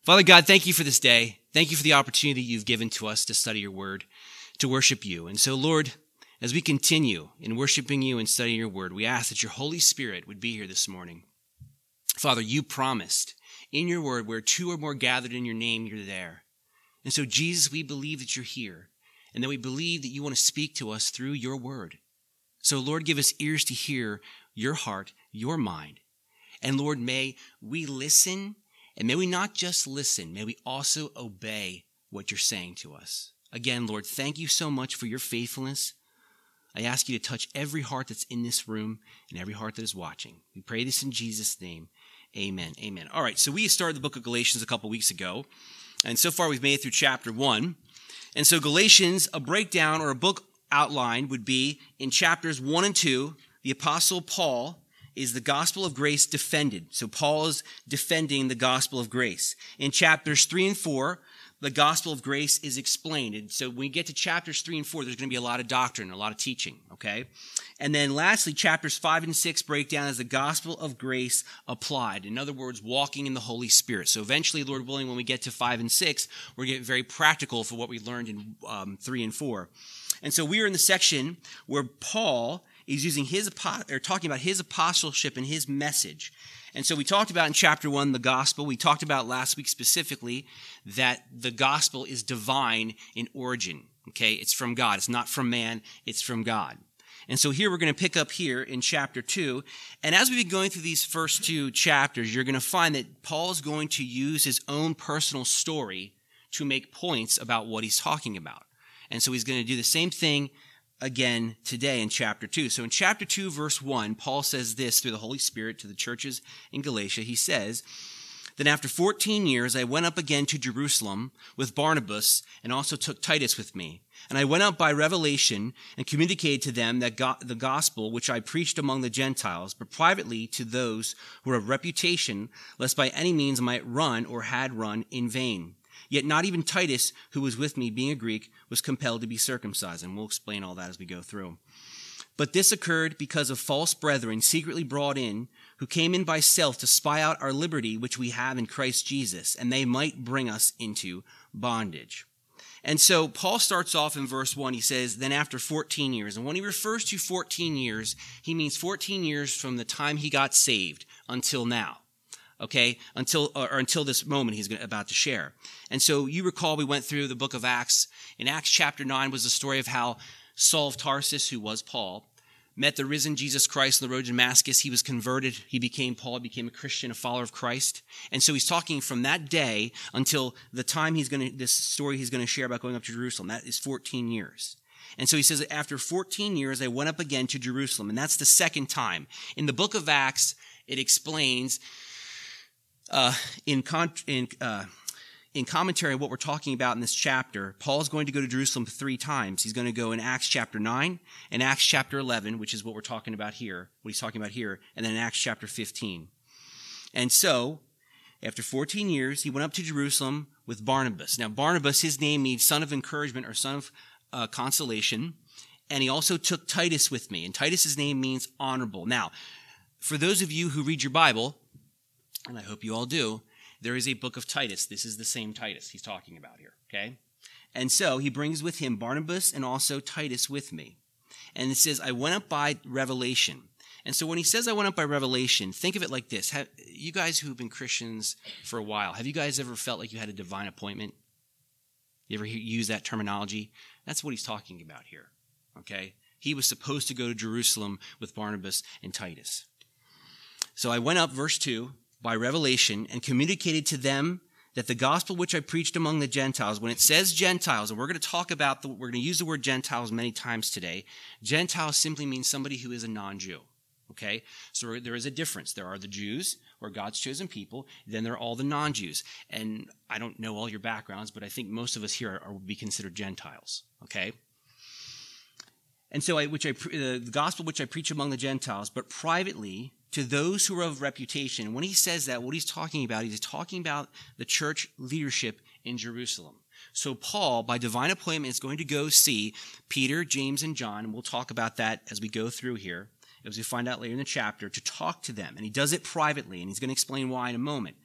Father God, thank you for this day. Thank you for the opportunity you've given to us to study your word, to worship you. And so, Lord, as we continue in worshiping you and studying your word, we ask that your Holy Spirit would be here this morning. Father, you promised in your word, where two or more gathered in your name, you're there. And so, Jesus, we believe that you're here, and that we believe that you want to speak to us through your word. So, Lord, give us ears to hear your heart, your mind. And Lord, may we listen, and may we not just listen, may we also obey what you're saying to us. Again, Lord, thank you so much for your faithfulness. I ask you to touch every heart that's in this room and every heart that is watching. We pray this in Jesus' name. Amen. Amen. All right, so we started the book of Galatians a couple weeks ago, and so far we've made it through chapter 1. And so Galatians, a breakdown or a book outline would be in chapters 1 and 2, the Apostle Paul is the gospel of grace defended. So Paul is defending the gospel of grace. In chapters 3 and 4, the gospel of grace is explained. And so when we get to chapters 3 and 4, there's going to be a lot of doctrine, a lot of teaching, okay? And then lastly, chapters 5 and 6 break down as the gospel of grace applied. In other words, walking in the Holy Spirit. So eventually, Lord willing, when we get to 5 and 6, we're going to get very practical for what we learned in 3 and 4. And so we are in the section where Paul is using talking about his apostleship and his message. And so we talked about in chapter 1 the gospel. We talked about last week specifically that the gospel is divine in origin. Okay, it's from God. It's not from man. It's from God. And so here we're going to pick up here in chapter 2. And as we've been going through these first two chapters, you're going to find that Paul is going to use his own personal story to make points about what he's talking about. And so he's going to do the same thing again today in chapter 2. So in chapter 2, verse 1, Paul says this through the Holy Spirit to the churches in Galatia. He says, "Then after 14 years, I went up again to Jerusalem with Barnabas and also took Titus with me. And I went up by revelation and communicated to them that the gospel which I preached among the Gentiles, but privately to those who were of reputation, lest by any means I might run or had run in vain. Yet not even Titus, who was with me, being a Greek, was compelled to be circumcised." And we'll explain all that as we go through. "But this occurred because of false brethren secretly brought in, who came in by stealth to spy out our liberty which we have in Christ Jesus, and they might bring us into bondage." And so Paul starts off in verse 1. He says, then after 14 years. And when he refers to 14 years, he means 14 years from the time he got saved until now. Okay, until this moment he's about to share. And so you recall we went through the book of Acts. In Acts chapter 9 was the story of how Saul of Tarsus, who was Paul, met the risen Jesus Christ on the road to Damascus. He was converted. He became Paul. He became a Christian, a follower of Christ. And so he's talking from that day until the time this story he's going to share about going up to Jerusalem. That is 14 years. And so he says, after 14 years, I went up again to Jerusalem. And that's the second time. In the book of Acts, it explains in commentary on what we're talking about in this chapter, Paul's going to go to Jerusalem 3 times. He's going to go in Acts chapter 9 and Acts chapter 11, which is what we're talking about here, what he's talking about here, and then in Acts chapter 15. And so, after 14 years, he went up to Jerusalem with Barnabas. Now, Barnabas, his name means son of encouragement or son of consolation, and he also took Titus with me, and Titus's name means honorable. Now, for those of you who read your Bible, and I hope you all do, there is a book of Titus. This is the same Titus he's talking about here, okay? And so he brings with him Barnabas and also Titus with me. And it says, I went up by revelation. And so when he says I went up by revelation, think of it like this. You guys who've been Christians for a while, have you guys ever felt like you had a divine appointment? You ever use that terminology? That's what he's talking about here, okay? He was supposed to go to Jerusalem with Barnabas and Titus. So I went up, verse 2, by revelation, and communicated to them that the gospel which I preached among the Gentiles, when it says Gentiles, and we're going to talk about, we're going to use the word Gentiles many times today. Gentiles simply means somebody who is a non-Jew, okay? So there is a difference. There are the Jews, or God's chosen people, then there are all the non-Jews. And I don't know all your backgrounds, but I think most of us here would be considered Gentiles, okay? And so the gospel which I preach among the Gentiles, but privately to those who are of reputation. When he says that, what he's talking about the church leadership in Jerusalem. So Paul, by divine appointment, is going to go see Peter, James, and John, and we'll talk about that as we go through here, as we find out later in the chapter, to talk to them. And he does it privately, and he's going to explain why in a moment.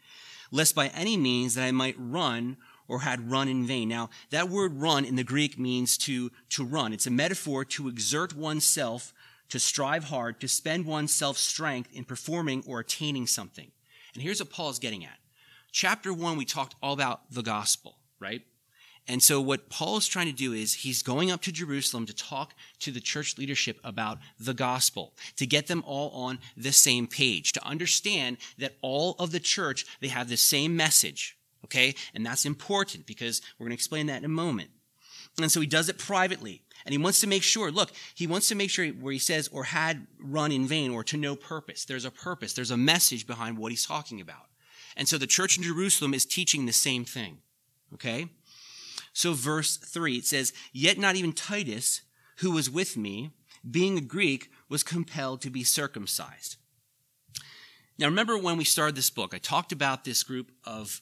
lest by any means that I might run or had run in vain. Now, that word run in the Greek means to run. It's a metaphor to exert oneself, to strive hard, to spend oneself's strength in performing or attaining something. And here's what Paul is getting at. Chapter 1, we talked all about the gospel, right? And so what Paul is trying to do is he's going up to Jerusalem to talk to the church leadership about the gospel, to get them all on the same page, to understand that all of the church, they have the same message, okay? And that's important because we're going to explain that in a moment. And so he does it privately. And he wants to make sure, where he says, or had run in vain, or to no purpose. There's a purpose. There's a message behind what he's talking about. And so the church in Jerusalem is teaching the same thing, okay? So verse 3, it says, yet not even Titus, who was with me, being a Greek, was compelled to be circumcised. Now remember when we started this book, I talked about this group of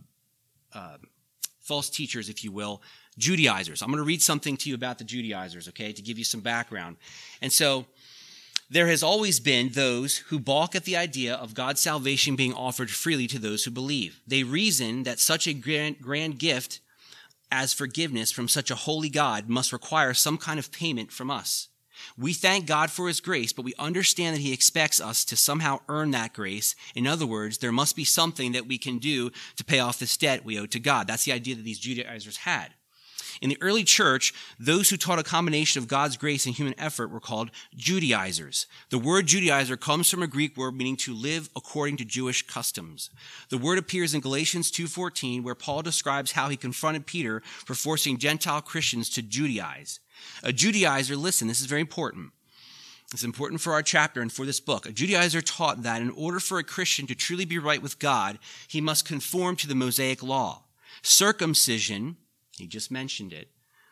false teachers, if you will, Judaizers. I'm going to read something to you about the Judaizers, okay, to give you some background. And so there has always been those who balk at the idea of God's salvation being offered freely to those who believe. They reason that such a grand gift as forgiveness from such a holy God must require some kind of payment from us. We thank God for his grace, but we understand that he expects us to somehow earn that grace. In other words, there must be something that we can do to pay off this debt we owe to God. That's the idea that these Judaizers had. In the early church, those who taught a combination of God's grace and human effort were called Judaizers. The word Judaizer comes from a Greek word meaning to live according to Jewish customs. The word appears in Galatians 2:14, where Paul describes how he confronted Peter for forcing Gentile Christians to Judaize. A Judaizer, listen, this is very important. It's important for our chapter and for this book. A Judaizer taught that in order for a Christian to truly be right with God, he must conform to the Mosaic law. Circumcision, he just mentioned it.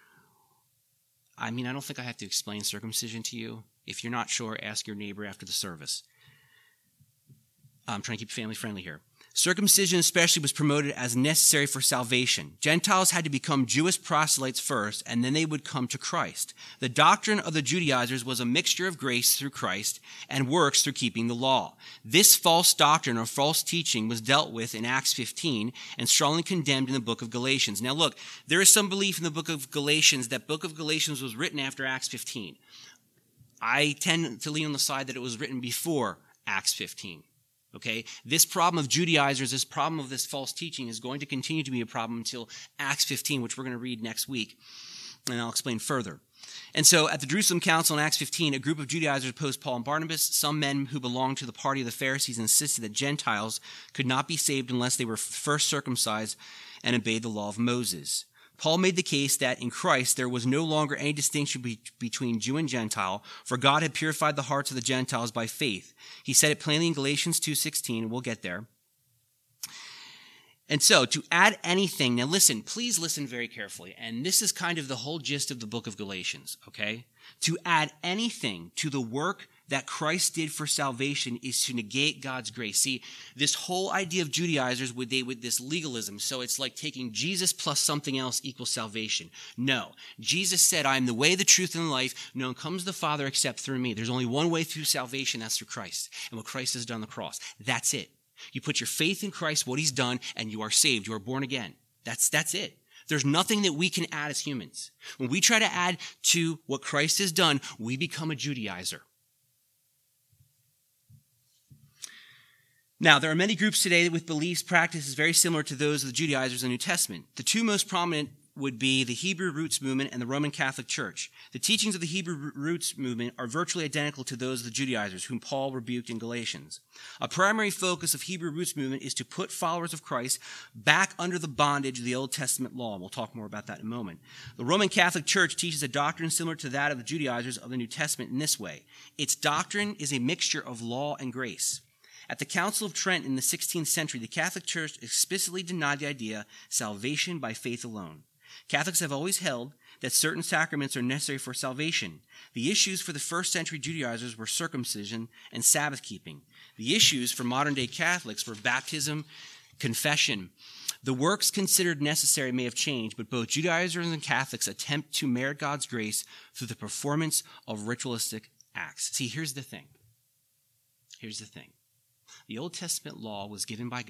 I don't think I have to explain circumcision to you. If you're not sure, ask your neighbor after the service. I'm trying to keep family friendly here. Circumcision especially was promoted as necessary for salvation. Gentiles had to become Jewish proselytes first, and then they would come to Christ. The doctrine of the Judaizers was a mixture of grace through Christ and works through keeping the law. This false doctrine or false teaching was dealt with in Acts 15 and strongly condemned in the book of Galatians. Now look, there is some belief in the book of Galatians that book of Galatians was written after Acts 15. I tend to lean on the side that it was written before Acts 15. Okay, this problem of Judaizers, this problem of this false teaching is going to continue to be a problem until Acts 15, which we're going to read next week, and I'll explain further. And so at the Jerusalem Council in Acts 15, a group of Judaizers opposed Paul and Barnabas. Some men who belonged to the party of the Pharisees insisted that Gentiles could not be saved unless they were first circumcised and obeyed the law of Moses. Paul made the case that in Christ there was no longer any distinction between Jew and Gentile, for God had purified the hearts of the Gentiles by faith. He said it plainly in Galatians 2:16, and we'll get there. And so, to add anything, now listen, please listen very carefully, and this is kind of the whole gist of the book of Galatians, okay? To add anything to the work that Christ did for salvation is to negate God's grace. See, this whole idea of Judaizers with this legalism, so it's like taking Jesus plus something else equals salvation. No. Jesus said, I am the way, the truth, and the life. No one comes to the Father except through me. There's only one way through salvation, that's through Christ. And what Christ has done on the cross. That's it. You put your faith in Christ, what he's done, and you are saved. You are born again. That's it. There's nothing that we can add as humans. When we try to add to what Christ has done, we become a Judaizer. Now, there are many groups today with beliefs, practices very similar to those of the Judaizers in the New Testament. The two most prominent would be the Hebrew Roots movement and the Roman Catholic Church. The teachings of the Hebrew Roots movement are virtually identical to those of the Judaizers, whom Paul rebuked in Galatians. A primary focus of Hebrew Roots movement is to put followers of Christ back under the bondage of the Old Testament law, and we'll talk more about that in a moment. The Roman Catholic Church teaches a doctrine similar to that of the Judaizers of the New Testament in this way. Its doctrine is a mixture of law and grace. At the Council of Trent in the 16th century, the Catholic Church explicitly denied the idea salvation by faith alone. Catholics have always held that certain sacraments are necessary for salvation. The issues for the first century Judaizers were circumcision and Sabbath keeping. The issues for modern-day Catholics were baptism, confession. The works considered necessary may have changed, but both Judaizers and Catholics attempt to merit God's grace through the performance of ritualistic acts. See, here's the thing. The Old Testament law was given by God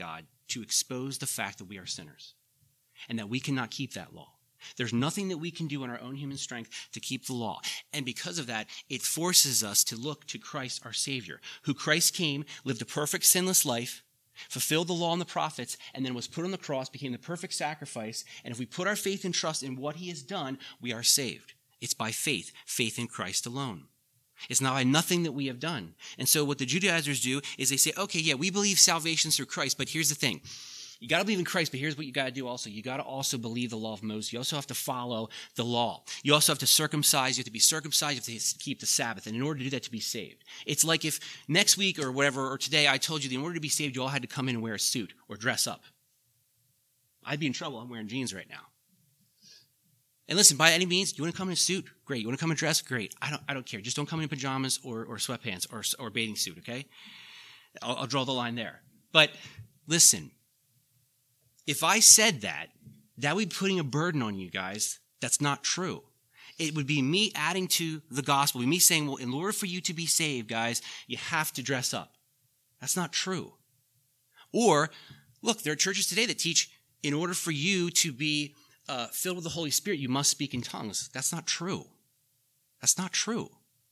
to expose the fact that we are sinners and that we cannot keep that law. There's nothing that we can do in our own human strength to keep the law. And because of that, it forces us to look to Christ, our Savior, who Christ came, lived a perfect, sinless life, fulfilled the law and the prophets, and then was put on the cross, became the perfect sacrifice. And if we put our faith and trust in what he has done, we are saved. It's by faith, faith in Christ alone. It's not by nothing that we have done. And so what the Judaizers do is they say, okay, yeah, we believe salvation through Christ, but here's the thing. You got to believe in Christ, but here's what you got to do also. You got to also believe the law of Moses. You also have to follow the law. You also have to circumcise. You have to be circumcised. You have to keep the Sabbath. And in order to do that, to be saved. It's like if next week or whatever, or today, I told you that in order to be saved, you all had to come in and wear a suit or dress up. I'd be in trouble. I'm wearing jeans right now. And listen, by any means, you want to come in a suit? Great. You want to come in dress? Great. I don't care. Just don't come in pajamas or sweatpants or bathing suit, okay? I'll draw the line there. But listen, if I said that would be putting a burden on you guys. That's not true. It would be me adding to the gospel, me saying, well, in order for you to be saved, guys, you have to dress up. That's not true. Or, look, there are churches today that teach in order for you to be filled with the Holy Spirit, you must speak in tongues. That's not true. That's not true.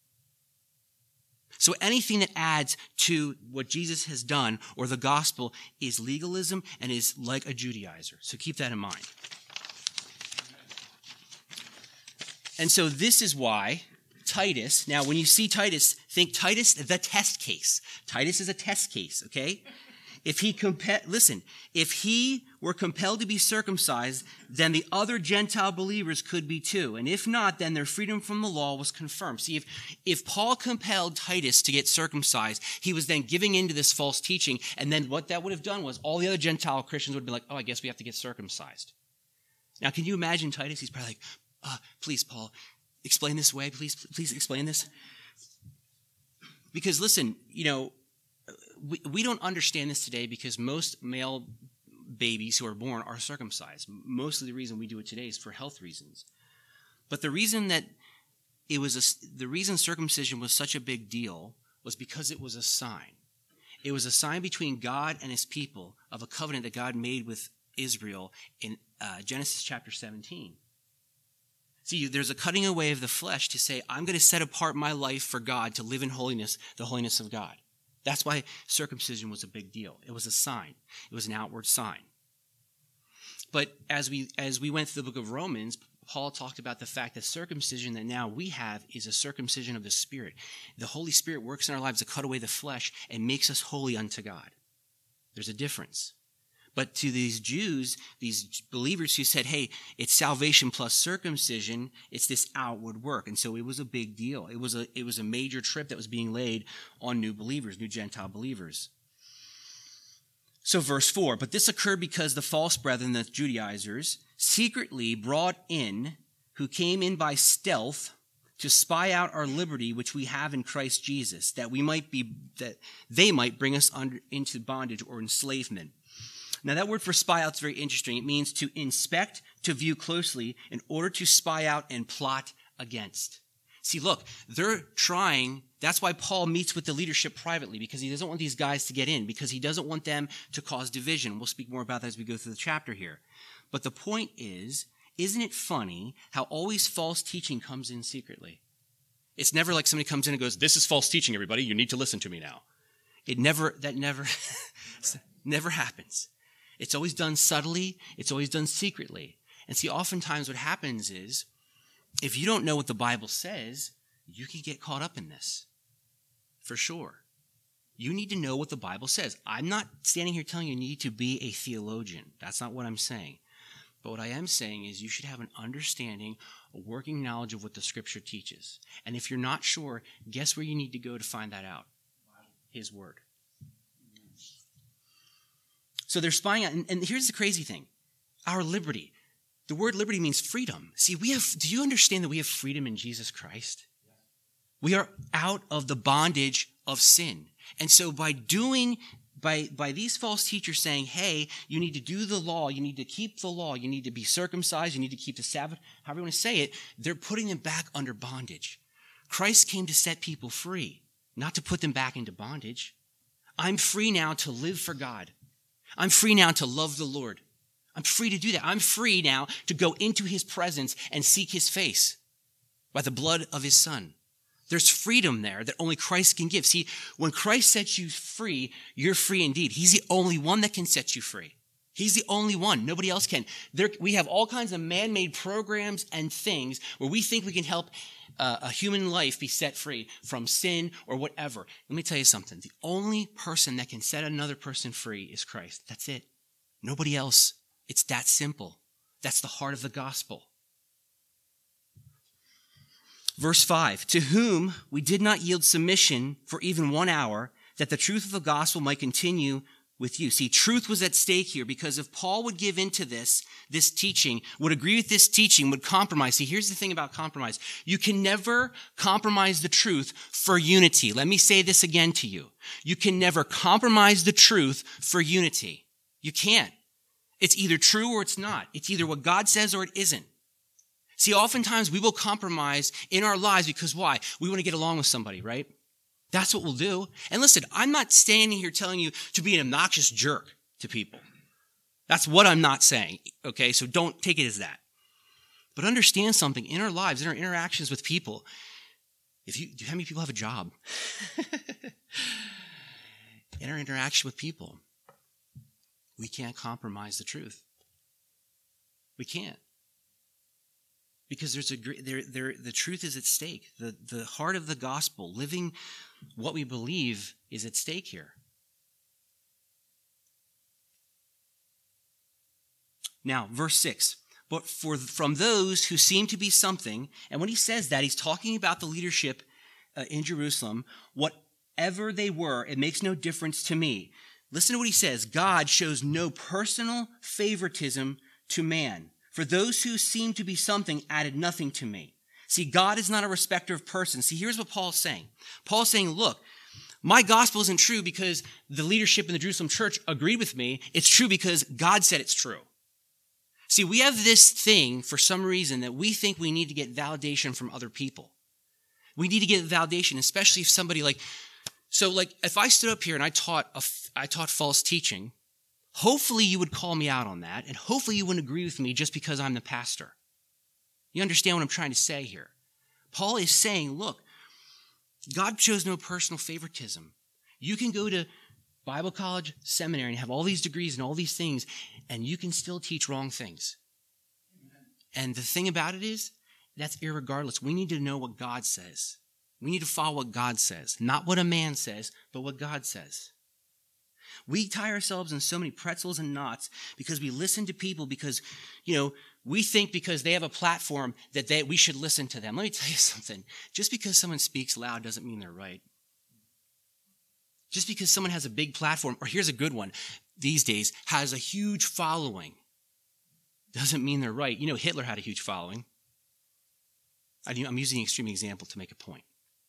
So anything that adds to what Jesus has done or the gospel is legalism and is like a Judaizer. So keep that in mind. And so this is why Titus, now when you see Titus, think Titus the test case. Titus is a test case, okay? If he were compelled to be circumcised, then the other Gentile believers could be too. And if not, then their freedom from the law was confirmed. See, if Paul compelled Titus to get circumcised, he was then giving in to this false teaching. And then what that would have done was all the other Gentile Christians would be like, oh, I guess we have to get circumcised. Now, can you imagine Titus? He's probably like, please, Paul, explain this away. Please explain this. Because listen, we don't understand this today because most male babies who are born are circumcised. Most of the reason we do it today is for health reasons. But the reason that the reason circumcision was such a big deal was because it was a sign. It was a sign between God and his people of a covenant that God made with Israel in Genesis chapter 17. See, there's a cutting away of the flesh to say, I'm going to set apart my life for God to live in holiness, the holiness of God. That's why circumcision was a big deal. It was a sign. It was an outward sign. But as we went through the book of Romans, Paul talked about the fact that circumcision that now we have is a circumcision of the Spirit. The Holy Spirit works in our lives to cut away the flesh and makes us holy unto God. There's a difference. But to these Jews, these believers who said, hey, it's salvation plus circumcision, it's this outward work. And so it was a big deal. It was a major trip that was being laid on new believers, new Gentile believers. So verse 4, but this occurred because the false brethren, the Judaizers, secretly brought in, who came in by stealth, to spy out our liberty which we have in Christ Jesus, that they might bring us into bondage or enslavement. Now, that word for spy out is very interesting. It means to inspect, to view closely, in order to spy out and plot against. See, look, they're trying. That's why Paul meets with the leadership privately, because he doesn't want these guys to get in, because he doesn't want them to cause division. We'll speak more about that as we go through the chapter here. But the point is, isn't it funny how always false teaching comes in secretly? It's never like somebody comes in and goes, this is false teaching, everybody. You need to listen to me now. That never happens. It's always done subtly. It's always done secretly. And see, oftentimes what happens is, if you don't know what the Bible says, you can get caught up in this. For sure. You need to know what the Bible says. I'm not standing here telling you need to be a theologian. That's not what I'm saying. But what I am saying is you should have an understanding, a working knowledge of what the Scripture teaches. And if you're not sure, guess where you need to go to find that out? His Word. So they're spying out, and here's the crazy thing. Our liberty. The word liberty means freedom. See, do you understand that we have freedom in Jesus Christ? We are out of the bondage of sin. And so by these false teachers saying, hey, you need to do the law, you need to keep the law, you need to be circumcised, you need to keep the Sabbath, however you want to say it, they're putting them back under bondage. Christ came to set people free, not to put them back into bondage. I'm free now to live for God. I'm free now to love the Lord. I'm free to do that. I'm free now to go into his presence and seek his face by the blood of his son. There's freedom there that only Christ can give. See, when Christ sets you free, you're free indeed. He's the only one that can set you free. He's the only one. Nobody else can. We have all kinds of man-made programs and things where we think we can help a human life be set free from sin or whatever. Let me tell you something. The only person that can set another person free is Christ. That's it. Nobody else. It's that simple. That's the heart of the gospel. Verse 5, to whom we did not yield submission for even 1 hour, that the truth of the gospel might continue with you. See, truth was at stake here, because if Paul would give into this teaching, would agree with this teaching, would compromise. See, here's the thing about compromise. You can never compromise the truth for unity. Let me say this again to you. You can never compromise the truth for unity. You can't. It's either true or it's not. It's either what God says or it isn't. See, oftentimes we will compromise in our lives because why? We want to get along with somebody, right? That's what we'll do. And listen, I'm not standing here telling you to be an obnoxious jerk to people. That's what I'm not saying, okay? So don't take it as that. But understand something. In our lives, in our interactions with people, how many people have a job? In our interaction with people, we can't compromise the truth. We can't. Because the truth is at stake. The heart of the gospel, living what we believe, is at stake here. Now, verse 6. But from those who seem to be something, and when he says that, he's talking about the leadership in Jerusalem, whatever they were, it makes no difference to me. Listen to what he says. God shows no personal favoritism to man. For those who seem to be something added nothing to me. See, God is not a respecter of persons. See, here's what Paul's saying. Paul's saying, look, my gospel isn't true because the leadership in the Jerusalem church agreed with me. It's true because God said it's true. See, we have this thing for some reason that we think we need to get validation from other people. We need to get validation, especially if somebody if I stood up here and I taught false teaching, hopefully you would call me out on that, and hopefully you wouldn't agree with me just because I'm the pastor. You understand what I'm trying to say here? Paul is saying, look, God shows no personal favoritism. You can go to Bible college, seminary, and have all these degrees and all these things, and you can still teach wrong things. And the thing about it is, that's irregardless. We need to know what God says. We need to follow what God says. Not what a man says, but what God says. We tie ourselves in so many pretzels and knots because we listen to people because, we think because they have a platform that we should listen to them. Let me tell you something. Just because someone speaks loud doesn't mean they're right. Just because someone has a big platform, or here's a good one, these days, has a huge following, doesn't mean they're right. Hitler had a huge following. I'm using an extreme example to make a point.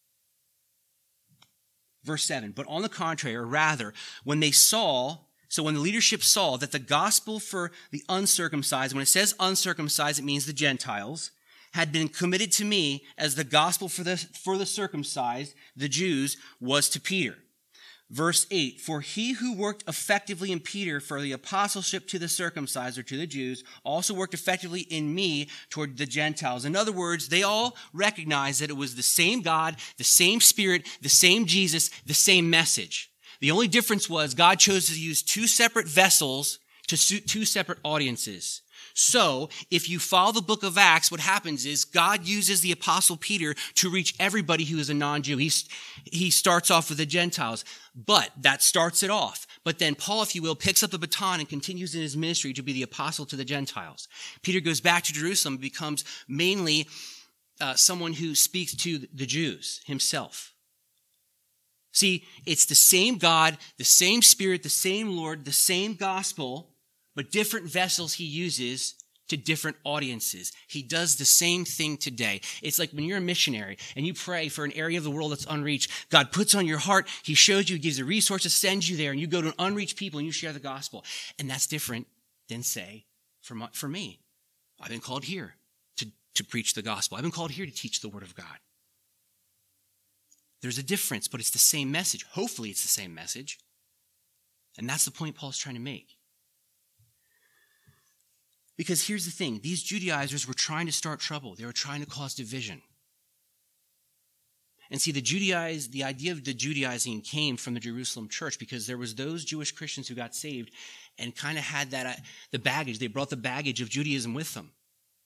Verse 7, but on the contrary, or rather, when the leadership saw that the gospel for the uncircumcised, when it says uncircumcised, it means the Gentiles, had been committed to me as the gospel for the circumcised, the Jews, was to Peter. Verse 8, for he who worked effectively in Peter for the apostleship to the circumcised, or to the Jews, also worked effectively in me toward the Gentiles. In other words, they all recognized that it was the same God, the same Spirit, the same Jesus, the same message. The only difference was God chose to use two separate vessels to suit two separate audiences. So, if you follow the book of Acts, what happens is God uses the apostle Peter to reach everybody who is a non-Jew. He starts off with the Gentiles, but that starts it off. But then Paul, if you will, picks up the baton and continues in his ministry to be the apostle to the Gentiles. Peter goes back to Jerusalem and becomes mainly someone who speaks to the Jews himself. See, it's the same God, the same Spirit, the same Lord, the same gospel, but different vessels he uses to different audiences. He does the same thing today. It's like when you're a missionary and you pray for an area of the world that's unreached, God puts on your heart, he shows you, he gives the resources, sends you there, and you go to an unreached people and you share the gospel. And that's different than, say, for me. I've been called here to preach the gospel. I've been called here to teach the word of God. There's a difference, but it's the same message. Hopefully it's the same message. And that's the point Paul's trying to make. Because here's the thing. These Judaizers were trying to start trouble. They were trying to cause division. And see, the idea of the Judaizing came from the Jerusalem church because there was those Jewish Christians who got saved and kind of had that the baggage. They brought the baggage of Judaism with them.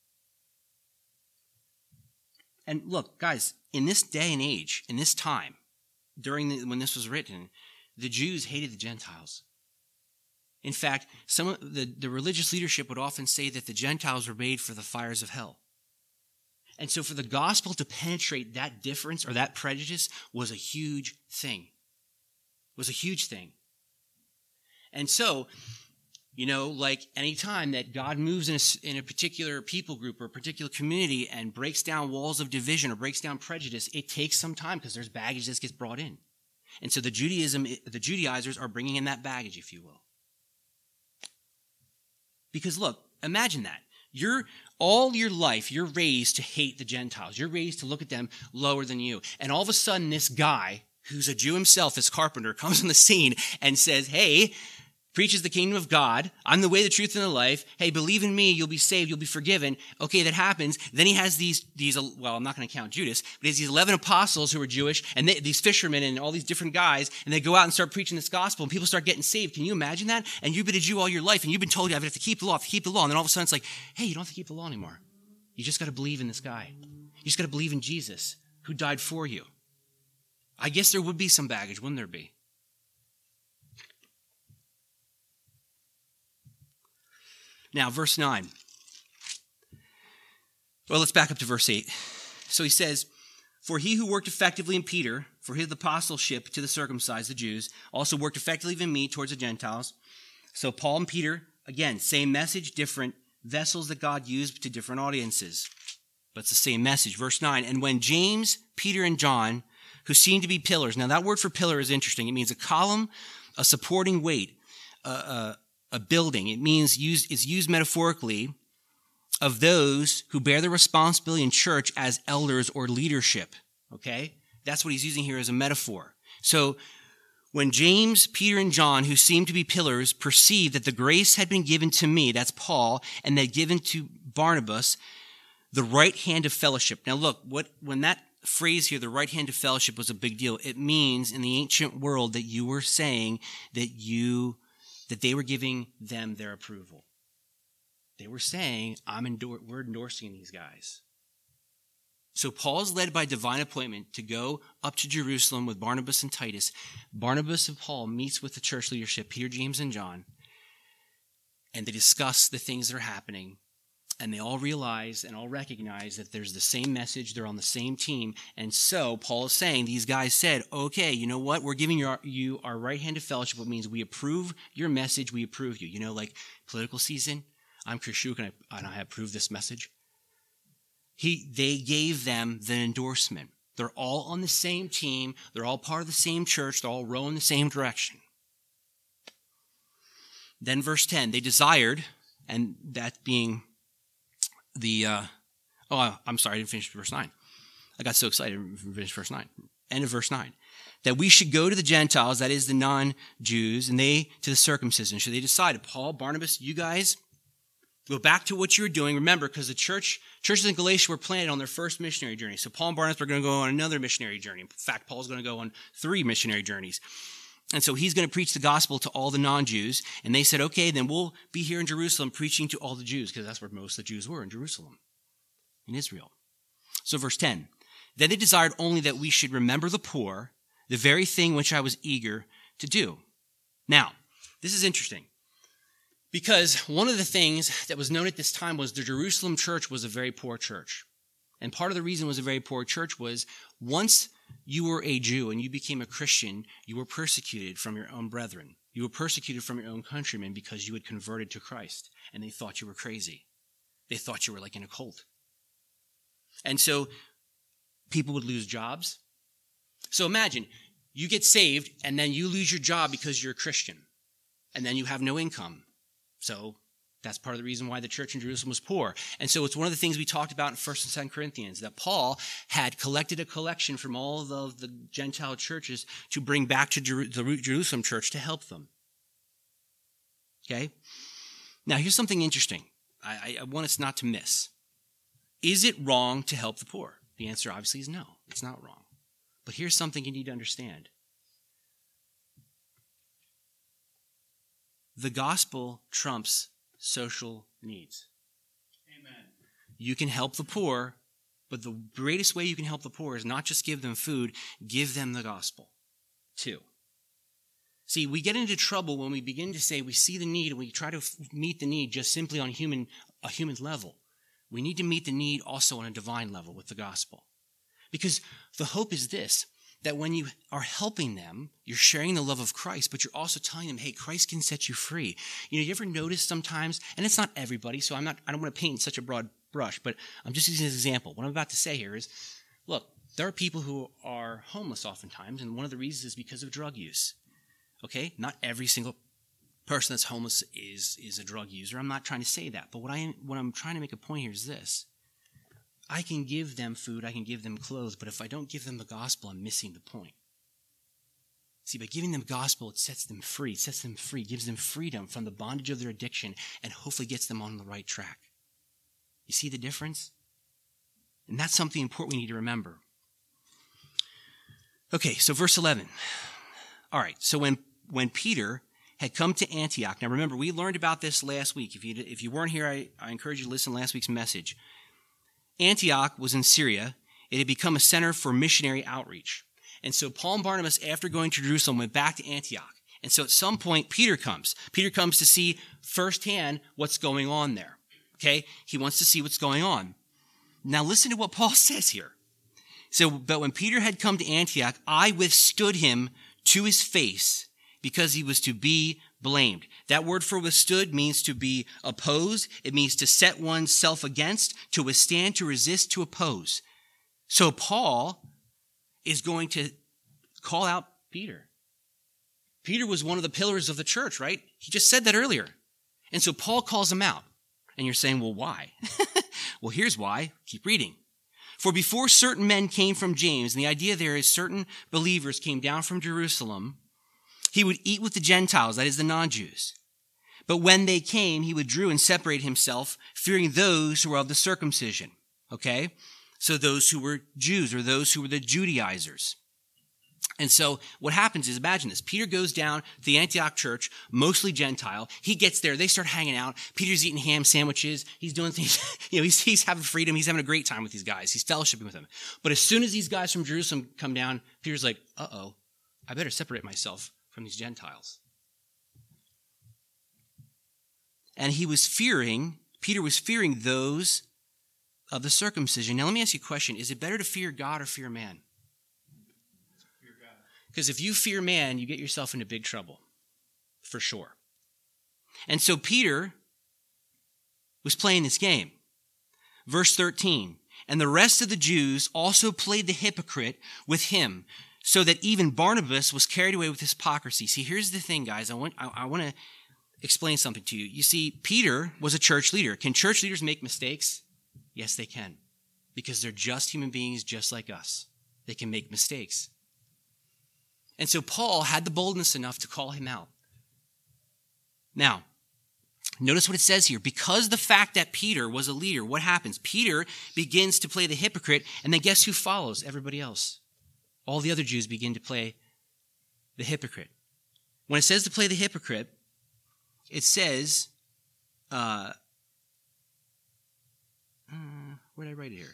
And look, guys, in this day and age, in this time, when this was written, the Jews hated the Gentiles. In fact, some of the religious leadership would often say that the Gentiles were made for the fires of hell. And so for the gospel to penetrate that difference or that prejudice was a huge thing. It was a huge thing. And so, like any time that God moves in a particular people group or a particular community and breaks down walls of division or breaks down prejudice, it takes some time because there's baggage that gets brought in. And so the Judaizers are bringing in that baggage, if you will. Because look, imagine that. All your life, you're raised to hate the Gentiles. You're raised to look at them lower than you. And all of a sudden, this guy, who's a Jew himself, this carpenter, comes on the scene and says, hey, preaches the kingdom of God. I'm the way, the truth, and the life. Hey, believe in me. You'll be saved. You'll be forgiven. Okay, that happens. Then he has these well, I'm not going to count Judas, but he has these 11 apostles who are Jewish, and these fishermen and all these different guys, and they go out and start preaching this gospel, and people start getting saved. Can you imagine that? And you've been a Jew all your life, and you've been told you have to keep the law, and then all of a sudden it's like, hey, you don't have to keep the law anymore. You just got to believe in this guy. You just got to believe in Jesus, who died for you. I guess there would be some baggage, wouldn't there be? Now, verse 9. Well, let's back up to verse 8. So he says, for he who worked effectively in Peter, for his apostleship to the circumcised, the Jews, also worked effectively in me towards the Gentiles. So Paul and Peter, again, same message, different vessels that God used to different audiences. But it's the same message. Verse 9, and when James, Peter, and John, who seemed to be pillars. Now, that word for pillar is interesting. It means a column, a supporting weight, a building. It means is used metaphorically of those who bear the responsibility in church as elders or leadership. Okay? That's what he's using here as a metaphor. So when James, Peter, and John, who seemed to be pillars, perceived that the grace had been given to me, that's Paul, and that given to Barnabas, the right hand of fellowship. Now look, when that phrase here, the right hand of fellowship, was a big deal, it means in the ancient world that you were saying that they were giving them their approval. They were saying, we're endorsing these guys. So Paul is led by divine appointment to go up to Jerusalem with Barnabas and Titus. Barnabas and Paul meets with the church leadership, Peter, James, and John, and they discuss the things that are happening. And they all realize and all recognize that there's the same message. They're on the same team. And so Paul is saying, these guys said, okay, you know what? We're giving you our right hand of fellowship, which means we approve your message. We approve you. You know, like political season. I'm Chris Shuk, and I approve this message. They gave them the endorsement. They're all on the same team. They're all part of the same church. They're all rowing the same direction. Then verse 10, they desired, and that being I'm sorry, I didn't finish verse 9. I got so excited to finish verse 9. End of verse 9. That we should go to the Gentiles, that is the non-Jews, and they to the circumcision. So they decided, Paul, Barnabas, you guys, go back to what you were doing. Remember, because the churches in Galatia were planted on their first missionary journey. So Paul and Barnabas are going to go on another missionary journey. In fact, Paul's going to go on 3 missionary journeys. And so he's going to preach the gospel to all the non-Jews. And they said, okay, then we'll be here in Jerusalem preaching to all the Jews, because that's where most of the Jews were, in Jerusalem, in Israel. So verse 10, then they desired only that we should remember the poor, the very thing which I was eager to do. Now, this is interesting, because one of the things that was known at this time was the Jerusalem church was a very poor church. And part of the reason it was a very poor church was once you were a Jew and you became a Christian, you were persecuted from your own brethren. You were persecuted from your own countrymen because you had converted to Christ, and they thought you were crazy. They thought you were like in a cult. And so people would lose jobs. So imagine, you get saved, and then you lose your job because you're a Christian, and then you have no income. So that's part of the reason why the church in Jerusalem was poor. And so it's one of the things we talked about in 1st and 2nd Corinthians, that Paul had collected a collection from all of the Gentile churches to bring back to the Jerusalem church to help them. Okay? Now, here's something interesting. I want us not to miss. Is it wrong to help the poor? The answer obviously is no. It's not wrong. But here's something you need to understand. The gospel trumps social needs. Amen. You can help the poor, but the greatest way you can help the poor is not just give them food, give them the gospel too. See, we get into trouble when we begin to say we see the need and we try to meet the need just simply on a human level. We need to meet the need also on a divine level with the gospel. Because the hope is this, that when you are helping them, you're sharing the love of Christ, but you're also telling them, hey, Christ can set you free. You ever notice sometimes, and it's not everybody, so I don't want to paint in such a broad brush, but I'm just using this example. What I'm about to say here is, look, there are people who are homeless oftentimes, and one of the reasons is because of drug use. Okay? Not every single person that's homeless is a drug user. I'm not trying to say that, but what I'm trying to make a point here is this. I can give them food, I can give them clothes, but if I don't give them the gospel, I'm missing the point. See, by giving them gospel, it sets them free, gives them freedom from the bondage of their addiction, and hopefully gets them on the right track. You see the difference? And that's something important we need to remember. Okay, so verse 11. All right, so when Peter had come to Antioch, now remember, we learned about this last week. If you weren't here, I encourage you to listen to last week's message. Antioch was in Syria. It had become a center for missionary outreach. And so Paul and Barnabas, after going to Jerusalem, went back to Antioch. And so at some point, Peter comes. Peter comes to see firsthand what's going on there. Okay? He wants to see what's going on. Now listen to what Paul says here. So, but when Peter had come to Antioch, I withstood him to his face because he was to be blamed. That word for withstood means to be opposed. It means to set oneself against, to withstand, to resist, to oppose. So Paul is going to call out Peter. Peter was one of the pillars of the church, right? He just said that earlier. And so Paul calls him out. And you're saying, well, why? Well, here's why. Keep reading. For before certain men came from James, and the idea there is certain believers came down from Jerusalem, he would eat with the Gentiles, that is the non-Jews. But when they came, he withdrew and separated himself, fearing those who were of the circumcision. Okay? So those who were Jews, or those who were the Judaizers. And so what happens is, imagine this. Peter goes down to the Antioch church, mostly Gentile. He gets there. They start hanging out. Peter's eating ham sandwiches. He's doing things. He's having freedom. He's having a great time with these guys. He's fellowshipping with them. But as soon as these guys from Jerusalem come down, Peter's like, uh-oh, I better separate myself from these Gentiles. And Peter was fearing those of the circumcision. Now let me ask you a question. Is it better to fear God or fear man? Because if you fear man, you get yourself into big trouble, for sure. And so Peter was playing this game. Verse 13, and the rest of the Jews also played the hypocrite with him, so that even Barnabas was carried away with hypocrisy. See, here's the thing, guys. I want to explain something to you. You see, Peter was a church leader. Can church leaders make mistakes? Yes, they can. Because they're just human beings just like us. They can make mistakes. And so Paul had the boldness enough to call him out. Now, notice what it says here. Because the fact that Peter was a leader, what happens? Peter begins to play the hypocrite, and then guess who follows? Everybody else. All the other Jews begin to play the hypocrite. When it says to play the hypocrite, it says, where did I write it here?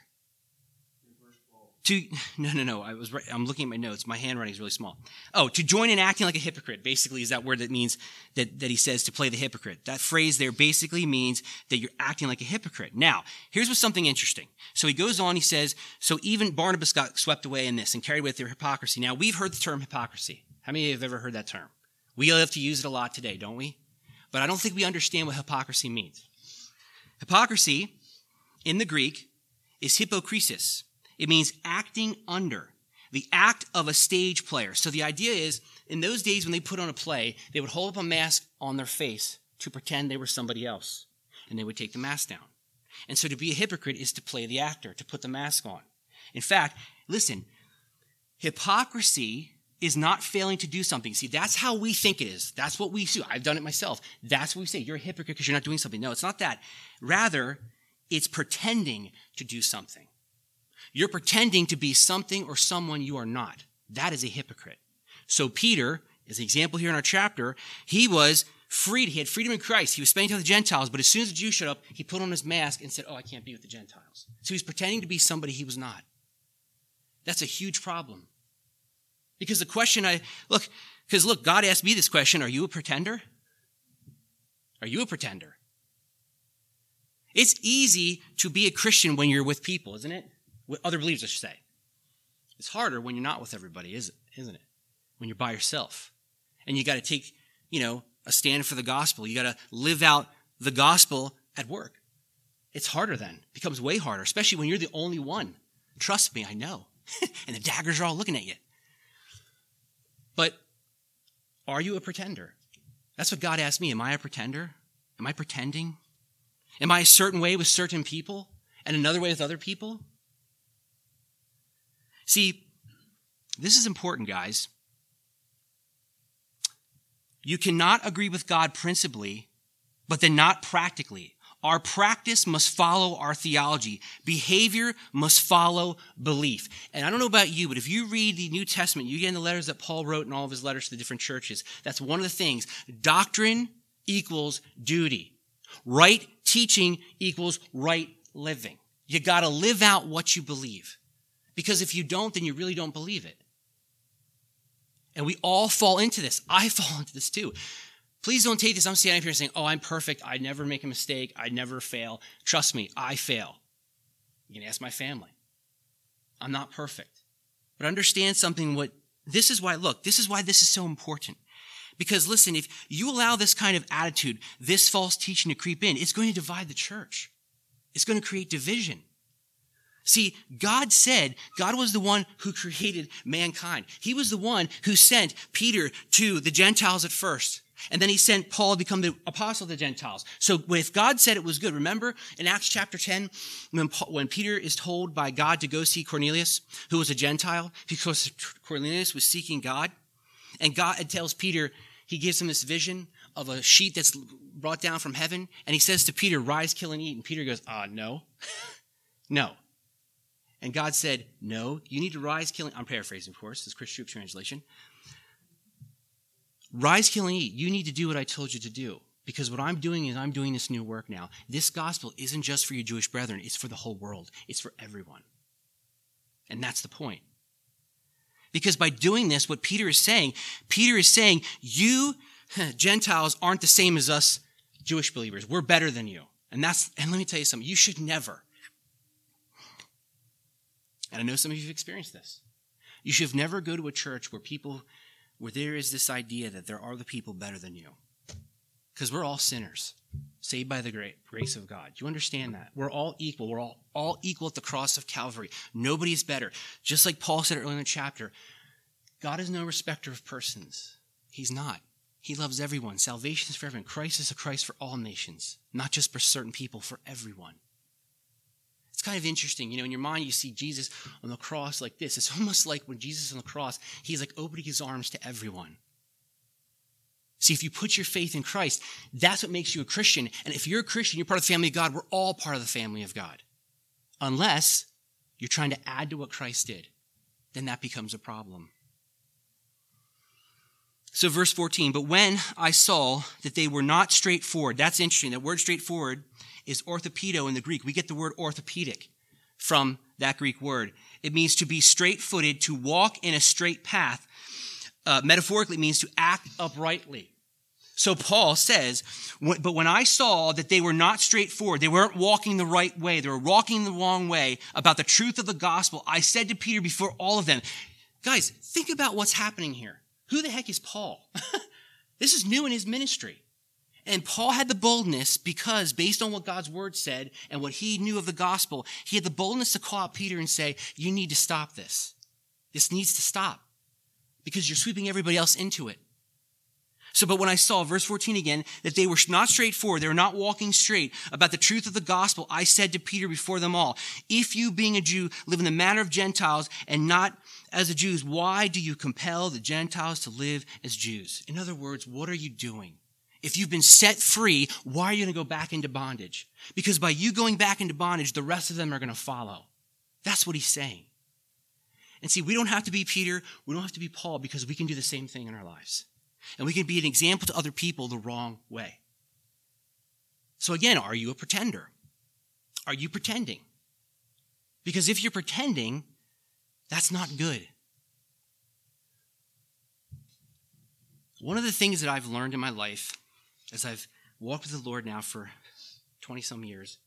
No. I'm looking at my notes. My handwriting is really small. Oh, to join in acting like a hypocrite, basically, is that word that means that he says to play the hypocrite. That phrase there basically means that you're acting like a hypocrite. Now, here's what's something interesting. So he goes on, he says, so even Barnabas got swept away in this and carried with their hypocrisy. Now, we've heard the term hypocrisy. How many of you have ever heard that term? We love to use it a lot today, don't we? But I don't think we understand what hypocrisy means. Hypocrisy, in the Greek, is hypokrisis. It means acting under, the act of a stage player. So the idea is, in those days when they put on a play, they would hold up a mask on their face to pretend they were somebody else. And they would take the mask down. And so to be a hypocrite is to play the actor, to put the mask on. In fact, listen, hypocrisy is not failing to do something. See, that's how we think it is. That's what we do. I've done it myself. That's what we say. You're a hypocrite because you're not doing something. No, it's not that. Rather, it's pretending to do something. You're pretending to be something or someone you are not. That is a hypocrite. So Peter, as an example here in our chapter, he was freed. He had freedom in Christ. He was spending time with the Gentiles, but as soon as the Jews showed up, he put on his mask and said, I can't be with the Gentiles. So he's pretending to be somebody he was not. That's a huge problem. Because the question look, God asked me this question, are you a pretender? Are you a pretender? It's easy to be a Christian when you're with people, isn't it? With other believers, I should say. It's harder when you're not with everybody, isn't it? When you're by yourself. And you got to take, a stand for the gospel. You got to live out the gospel at work. It's harder then. It becomes way harder, especially when you're the only one. Trust me, I know. And the daggers are all looking at you. But are you a pretender? That's what God asked me. Am I a pretender? Am I pretending? Am I a certain way with certain people and another way with other people? See, this is important, guys. You cannot agree with God principally, but then not practically. Our practice must follow our theology. Behavior must follow belief. And I don't know about you, but if you read the New Testament, you get in the letters that Paul wrote in all of his letters to the different churches. That's one of the things. Doctrine equals duty. Right teaching equals right living. You got to live out what you believe. Because if you don't, then you really don't believe it. And we all fall into this. I fall into this too. Please don't take this. I'm standing up here saying, I'm perfect. I never make a mistake. I never fail. Trust me, I fail. You can ask my family. I'm not perfect. But understand something, this is why this is so important. Because listen, if you allow this kind of attitude, this false teaching to creep in, it's going to divide the church. It's going to create division. See, God was the one who created mankind. He was the one who sent Peter to the Gentiles at first. And then he sent Paul to become the apostle of the Gentiles. So if God said it was good, remember in Acts chapter 10, when Peter is told by God to go see Cornelius, who was a Gentile, because Cornelius was seeking God. And God tells Peter, he gives him this vision of a sheet that's brought down from heaven. And he says to Peter, rise, kill, and eat. And Peter goes, no, no. And God said, no, you need to rise, kill, and I'm paraphrasing, of course, this is Chris Stroop translation. Rise, kill, and eat. You need to do what I told you to do. Because what I'm doing is I'm doing this new work now. This gospel isn't just for your Jewish brethren. It's for the whole world. It's for everyone. And that's the point. Because by doing this, what Peter is saying, you Gentiles aren't the same as us Jewish believers. We're better than you. And let me tell you something. You should never, and I know some of you have experienced this, you should never go to a church where there is this idea that there are the people better than you. Because we're all sinners, saved by the grace of God. You understand that? We're all equal. We're all equal at the cross of Calvary. Nobody's better. Just like Paul said earlier in the chapter, God is no respecter of persons. He's not. He loves everyone. Salvation is for everyone. Christ is a Christ for all nations, not just for certain people, for everyone. It's kind of interesting. In your mind, you see Jesus on the cross like this. It's almost like when Jesus is on the cross, he's like opening his arms to everyone. See, if you put your faith in Christ, that's what makes you a Christian. And if you're a Christian, you're part of the family of God. We're all part of the family of God. Unless you're trying to add to what Christ did. Then that becomes a problem. So verse 14, but when I saw that they were not straightforward, that's interesting. That word straightforward is orthopedo in the Greek. We get the word orthopedic from that Greek word. It means to be straight-footed, to walk in a straight path. Metaphorically, it means to act uprightly. So Paul says, but when I saw that they were not straightforward, they weren't walking the right way, they were walking the wrong way about the truth of the gospel, I said to Peter before all of them, guys, think about what's happening here. Who the heck is Paul? This is new in his ministry. And Paul had the boldness because based on what God's word said and what he knew of the gospel, he had the boldness to call out Peter and say, you need to stop this. This needs to stop because you're sweeping everybody else into it. But when I saw, verse 14 again, that they were not straightforward, they were not walking straight about the truth of the gospel, I said to Peter before them all, if you being a Jew live in the manner of Gentiles and not as the Jews, why do you compel the Gentiles to live as Jews? In other words, what are you doing? If you've been set free, why are you going to go back into bondage? Because by you going back into bondage, the rest of them are going to follow. That's what he's saying. And see, we don't have to be Peter, we don't have to be Paul, because we can do the same thing in our lives. And we can be an example to other people the wrong way. So again, are you a pretender? Are you pretending? Because if you're pretending, that's not good. One of the things that I've learned in my life, as I've walked with the Lord now for 20-some years,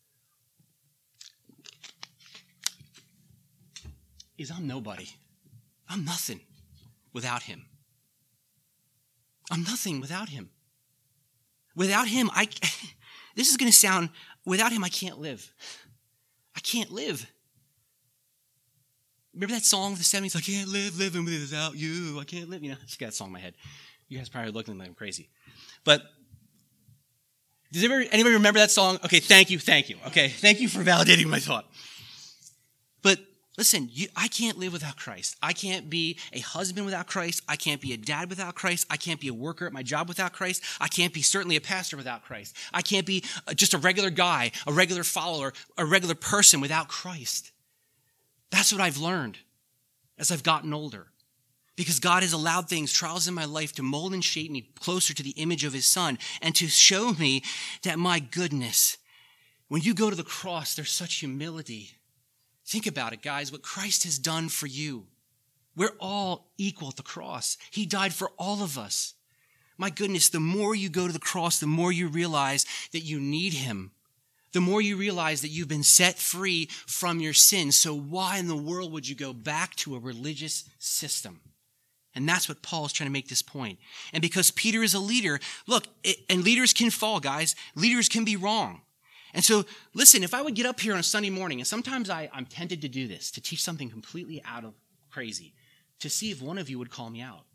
is I'm nobody. I'm nothing without him. I'm nothing without him. Without him, this is going to sound, without him, I can't live. I can't live. Remember that song of the 70s? I can't live living without you. I can't live. You know, I just got that song in my head. You guys probably looking like I'm crazy. But does anybody remember that song? Okay, thank you. Okay, thank you for validating my thought. But listen, I can't live without Christ. I can't be a husband without Christ. I can't be a dad without Christ. I can't be a worker at my job without Christ. I can't be certainly a pastor without Christ. I can't be just a regular guy, a regular follower, a regular person without Christ. That's what I've learned as I've gotten older. Because God has allowed things, trials in my life, to mold and shape me closer to the image of his Son and to show me that, my goodness, when you go to the cross, there's such humility. Think about it, guys, what Christ has done for you. We're all equal at the cross. He died for all of us. My goodness, the more you go to the cross, the more you realize that you need him. The more you realize that you've been set free from your sins. So why in the world would you go back to a religious system? And that's what Paul is trying to make this point. And because Peter is a leader, look, and leaders can fall, guys. Leaders can be wrong. And so, listen, if I would get up here on a Sunday morning, and sometimes I'm tempted to do this, to teach something completely out of crazy, to see if one of you would call me out.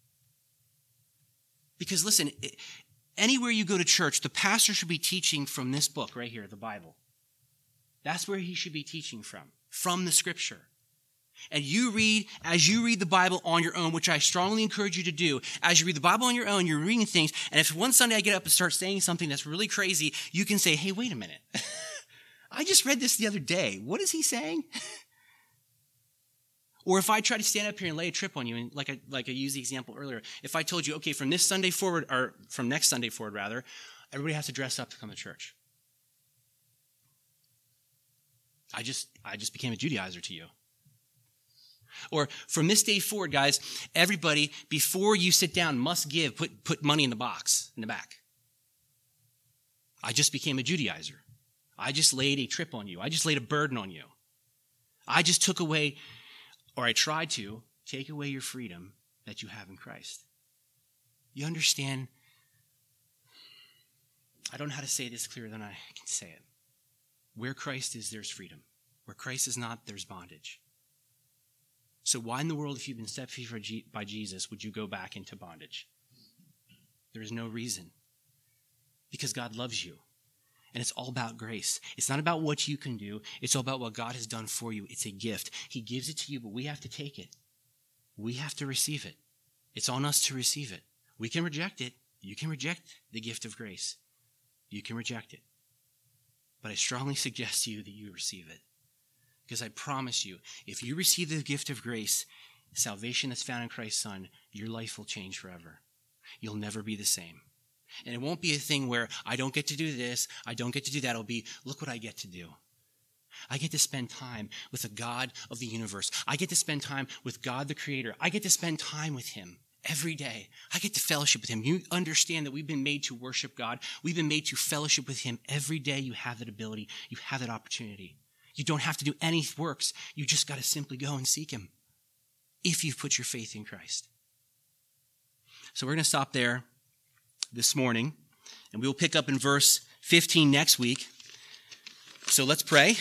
Because listen, anywhere you go to church, the pastor should be teaching from this book right here, the Bible. That's where he should be teaching from the scripture. And as you read the Bible on your own, which I strongly encourage you to do, as you read the Bible on your own, you're reading things, and if one Sunday I get up and start saying something that's really crazy, you can say, hey, wait a minute. I just read this the other day. What is he saying? Or if I try to stand up here and lay a trip on you, and like I used the example earlier, if I told you, okay, from this Sunday forward, or from next Sunday forward rather, everybody has to dress up to come to church. I just became a Judaizer to you. Or from this day forward, guys, everybody, before you sit down, must give, put money in the box, in the back. I just became a Judaizer. I just laid a trip on you. I just laid a burden on you. I just took away, or I tried to take away your freedom that you have in Christ. You understand? I don't know how to say this clearer than I can say it. Where Christ is, there's freedom. Where Christ is not, there's bondage. So why in the world, if you've been set free by Jesus, would you go back into bondage? There is no reason. Because God loves you. And it's all about grace. It's not about what you can do. It's all about what God has done for you. It's a gift. He gives it to you, but we have to take it. We have to receive it. It's on us to receive it. We can reject it. You can reject the gift of grace. You can reject it. But I strongly suggest to you that you receive it. Because I promise you, if you receive the gift of grace, salvation that's found in Christ's Son, your life will change forever. You'll never be the same. And it won't be a thing where I don't get to do this, I don't get to do that. It'll be, look what I get to do. I get to spend time with the God of the universe. I get to spend time with God the Creator. I get to spend time with him every day. I get to fellowship with him. You understand that we've been made to worship God. We've been made to fellowship with him every day. You have that ability. You have that opportunity. You don't have to do any works. You just got to simply go and seek him if you've put your faith in Christ. So we're going to stop there this morning, and we will pick up in verse 15 next week. So let's pray.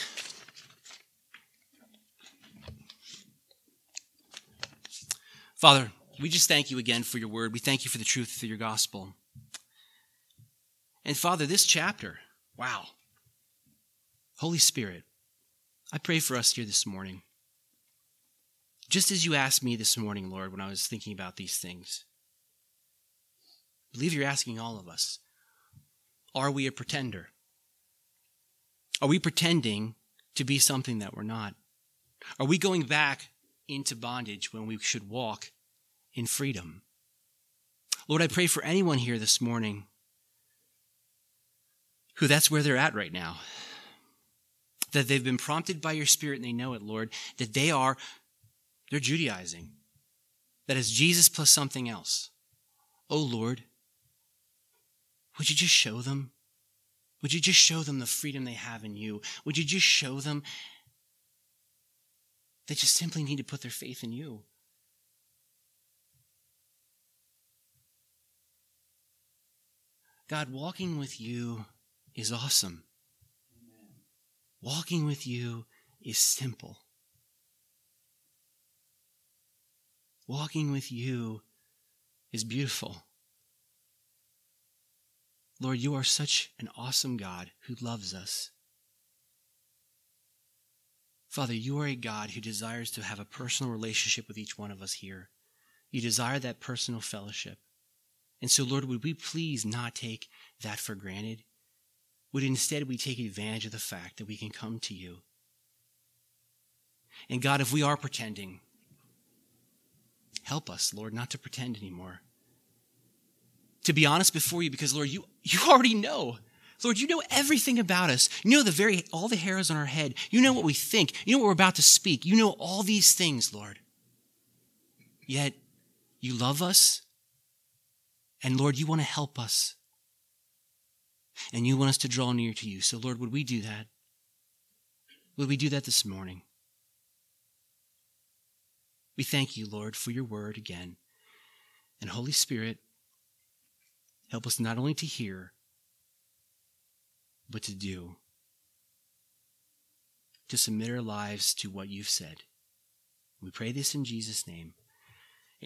Father, We just thank you again for your word. We thank you for the truth of your gospel. And Father, this chapter, wow. Holy Spirit, I pray for us here this morning. Just as you asked me this morning, Lord, when I was thinking about these things, I believe you're asking all of us, are we a pretender? Are we pretending to be something that we're not? Are we going back into bondage when we should walk in freedom? Lord, I pray for anyone here this morning who that's where they're at right now, that they've been prompted by your Spirit and they know it, Lord, that they're Judaizing, that is Jesus plus something else. Oh, Lord, would you just show them? Would you just show them the freedom they have in you? Would you just show them they just simply need to put their faith in you? God, walking with you is awesome. Amen. Walking with you is simple. Walking with you is beautiful. Lord, you are such an awesome God who loves us. Father, you are a God who desires to have a personal relationship with each one of us here. You desire that personal fellowship. And so, Lord, would we please not take that for granted? Would instead we take advantage of the fact that we can come to you? And God, if we are pretending, help us, Lord, not to pretend anymore. To be honest before you, because, Lord, you already know. Lord, you know everything about us. You know all the hairs on our head. You know what we think. You know what we're about to speak. You know all these things, Lord. Yet, you love us. And, Lord, you want to help us. And you want us to draw near to you. So, Lord, would we do that? Would we do that this morning? We thank you, Lord, for your word again. And Holy Spirit, help us not only to hear, but to do. To submit our lives to what you've said. We pray this in Jesus' name.